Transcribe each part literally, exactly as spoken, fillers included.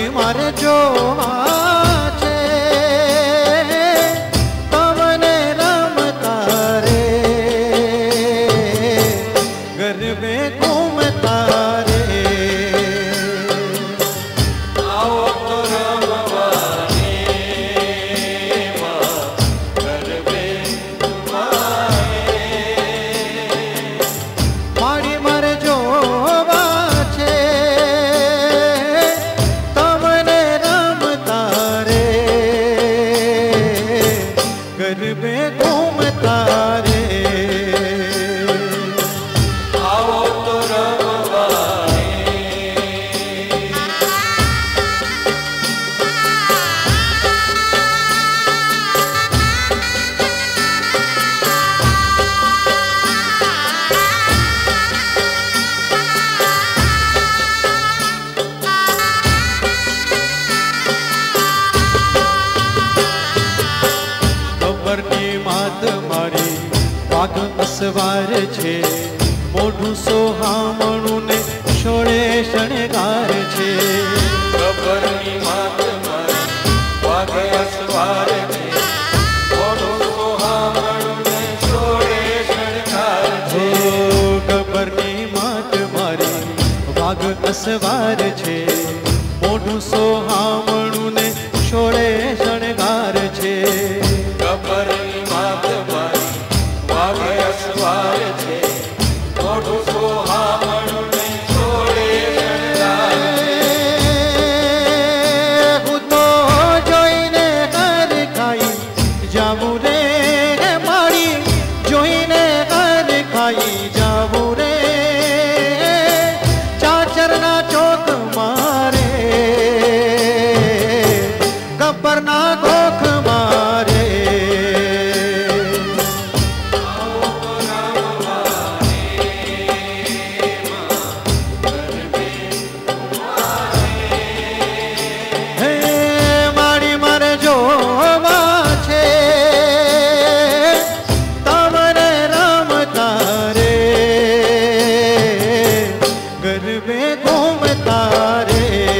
મારી મારે જોવા છે તમને રમતા રે ગરબે ઘૂમતા રે આવો તો રમવાને ગરબે મારી મારે જોવા છે તમને રમતા રે ગરબે ઘૂમતા રે આવો તો રમવાને ખબરની માત મારી વાઘ અસવાર છે મોઢું સોહામણું ને શોળે શણગાર છે ખબરની માત મારી વાઘ અસવાર છે મોઢું સોહામણું ને શોળે શણગાર છે ખબરની માત મારી વાઘ અસવાર છે મોઢું સોહામણું ને શોળે શણગાર છે ખબરની માત મારી વાઘ અસવાર છે મોઢું સોહામણું ને શોળે શણગાર હું તો જોઈને હર ખાઈ જાવું રે મારી જોઈને હર ખાઈ જાવું રે ચાચરના ચોક મારે ગબ્બરના ગોખ મારે હે મારી મારે જોવા છે તમને રમતા રે ગરબે ઘૂમતા રે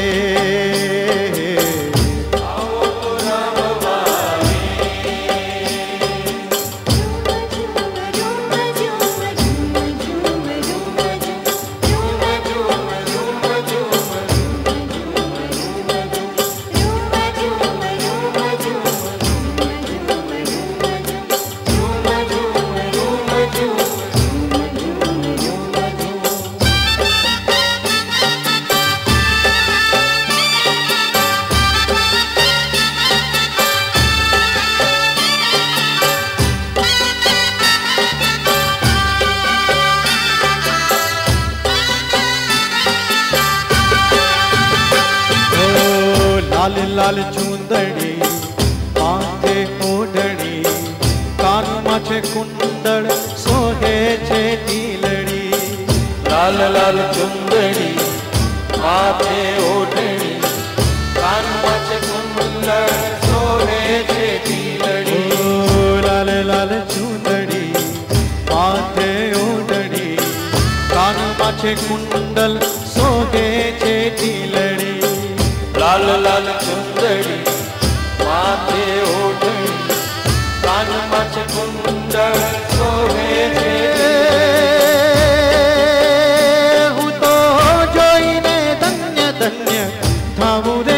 લાલ લાલ ચૂંદડી માથે ઓઢણી કાનમાં છે કુંડળ સોહે છે ટીલડી લાલ લાલ ચુંદડી માથે ઓઢણી કાનમાં છે કુંડળ શોભે છે ટીલડી ઓ લાલ લાલ ચૂંદડી માથે ઓઢણી કાનમાં છે કુંડલ સોહે છે ટીલડી લાલ લાલ ચુંદડી માથે ઓઢણી કાનમાં છે કુંડળ શોભે છે હું તો જોઈને ધન્ય ધન્ય થાવું રે